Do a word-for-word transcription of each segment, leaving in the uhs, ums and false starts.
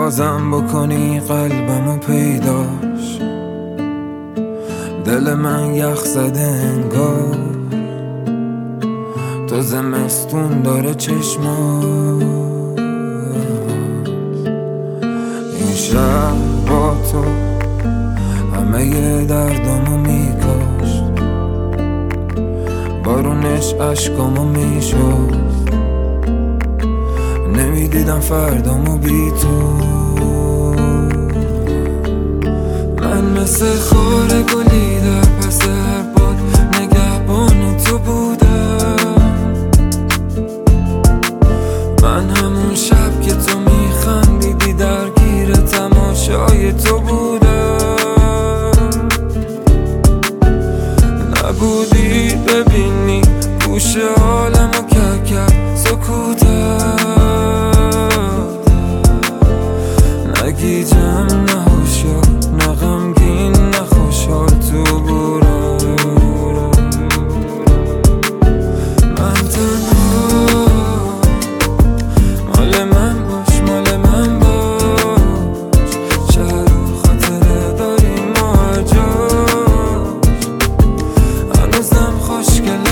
بازم بکنی قلبمو پیداش، دل من یخ زده انگار تو زمستون داره چشمات. این شهر با تو همه ی دردامو میکاشت، بارونش عشقامو میشد، نمیدیدم فردامو بی تو. من مثل خار گلی در پس هر باد نگهبان تو بودم. من همون شب که تو میخندیدی درگیر تماشای تو بودم. نبودی ببینی گوش حالمو که کرد سکوتت، نگیجم نه هوشیار نه غمگین نه خوشحال تو بودم. من تنها مال من باش مال من باش، شهر و خاطره داریم ما هر جاش، هنوزم خوشگله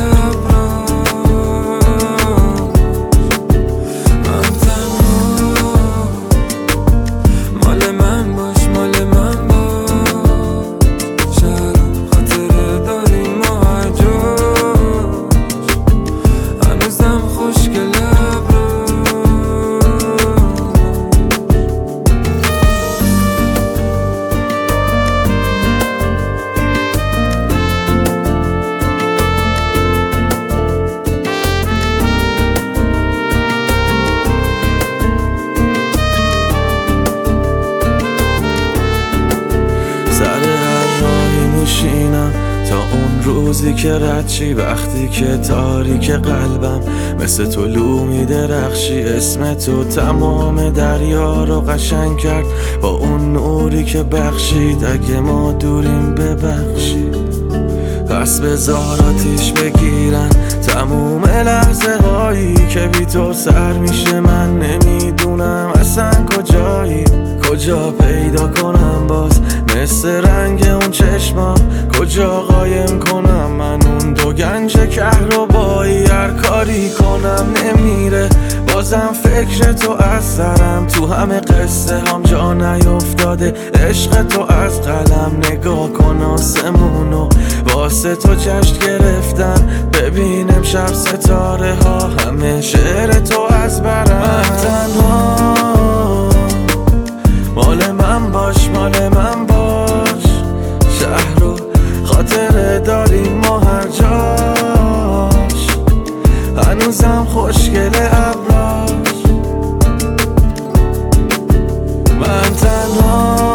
تا اون روزی که رد چی، وقتی که تاریک قلبم مثل طلوع میدرخشی. اسم تو تمام دریا رو قشنگ کرد با اون نوری که بخشید. اگه ما دوریم ببخشید، پس بذار آتیش بگیرن تموم لحظه هایی که بی تو سر میشه. من نمیدونم اصلا کجایی، کجا پیدا کنم باز مثل رنگ اون چشما، کجا قایم کنم من اون دو گنج کهربایی. هر کاری کنم نمیره، بازم فکر تو از سرم، تو همه قصه هم جا نیفتاده عشق تو از قلم. نگاه کن آسمونو واسه تو جشن گرفتن، ببین امشب ستاره ها همه شعر تو از برم. من تنها مال من باش مال من باش، شهر رو خاطره داریم ما هر جاش، هنوزم خوشگله ابراش. من تنها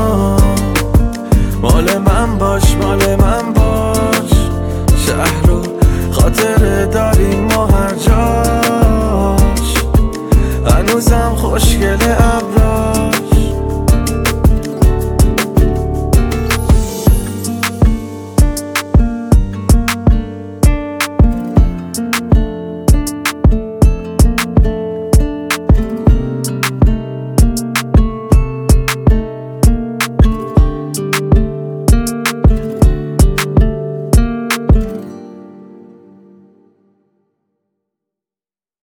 مال من باش مال من باش، شهر رو خاطره داریم ما هر جاش، هنوزم خوشگله ابراش.